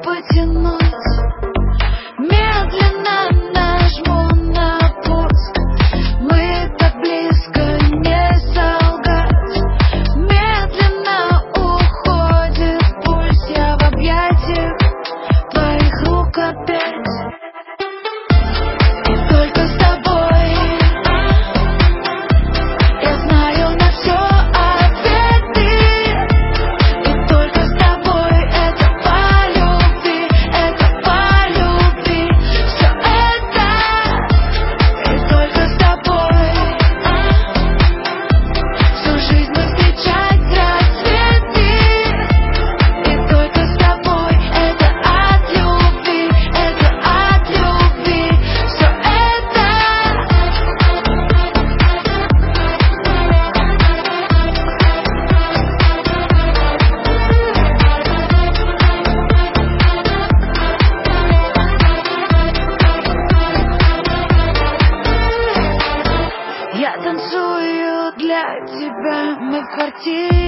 потянуть, медленно нажму на пуск. Мы так близко, не солгать. Медленно уходит пульс, я в объятиях твоих рук опять. И только с тобой я знаю на все ответы. И только с тобой это по любви, все это. И только с тобой всю жизнь мы встречать рассветы. И только с тобой это от любви, все это. Я танцую для тебя, мы в квартире.